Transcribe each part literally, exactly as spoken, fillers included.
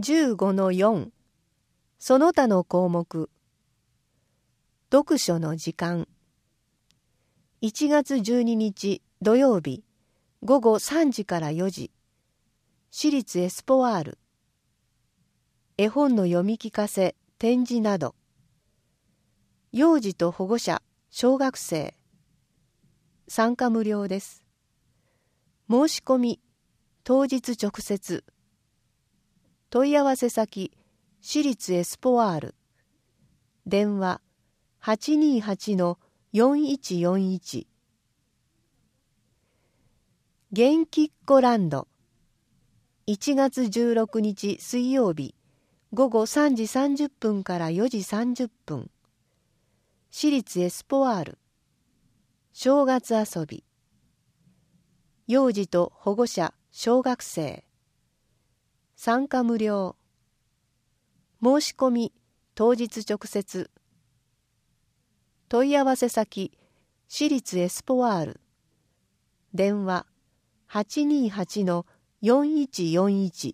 じゅうごのよん その他の項目。読書の時間。いちがつじゅうににち土曜日ごごさんじからよじ、市立エスポワール。絵本の読み聞かせ、展示など。幼児と保護者、小学生。参加無料です。申し込み、当日直接。問い合わせ先、市立エスポワール。電話、はちにーはちのよんいちよんいち。元気っ子ランド。いちがつじゅうろくにち水曜日、ごごさんじさんじゅっぷんからよじさんじゅっぷん。市立エスポワール。正月遊び。幼児と保護者、小学生。参加無料。申し込み、当日直接。問い合わせ先、市立エスポワール。電話、はちにーはちのよんいちよんいち。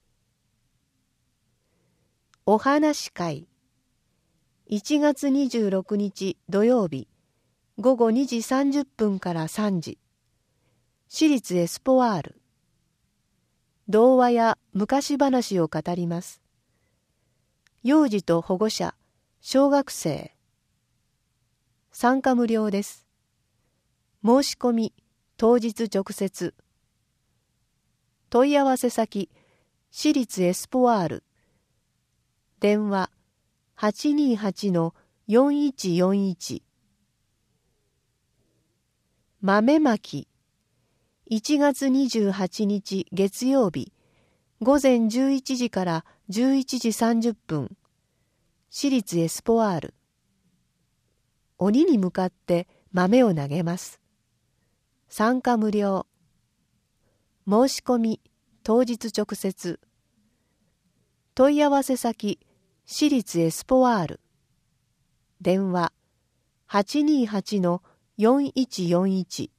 お話し会。いちがつにじゅうろくにち土曜日、ごごにじさんじゅっぷんからさんじ。市立エスポワール。童話や昔話を語ります。幼児と保護者、小学生。参加無料です。申し込み、当日直接。問い合わせ先、市立エスポワール。電話、はちにーはちのよんいちよんいち。豆まき。いちがつにじゅうはちにち月曜日、ごぜんじゅういちじからじゅういちじさんじゅっぷん。市立エスポワール。鬼に向かって豆を投げます。参加無料。申し込み、当日直接。問い合わせ先、市立エスポワール。電話、はちにーはちのよんいちよんいち。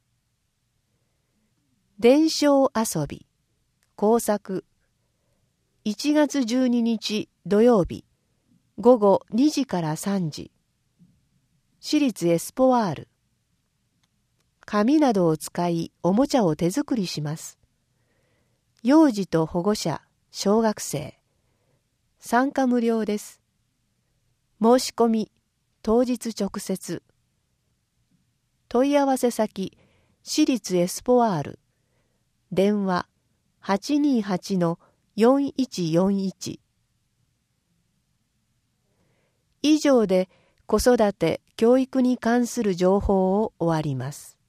伝承遊び、工作。いちがつじゅうににち土曜日、ごごにじからさんじ。市立エスポワール。紙などを使いおもちゃを手作りします。幼児と保護者、小学生。参加無料です。申し込み、当日直接。問い合わせ先、市立エスポワール。電話、はちにーはちのよんいちよんいち。以上で子育て・教育に関する情報を終わります。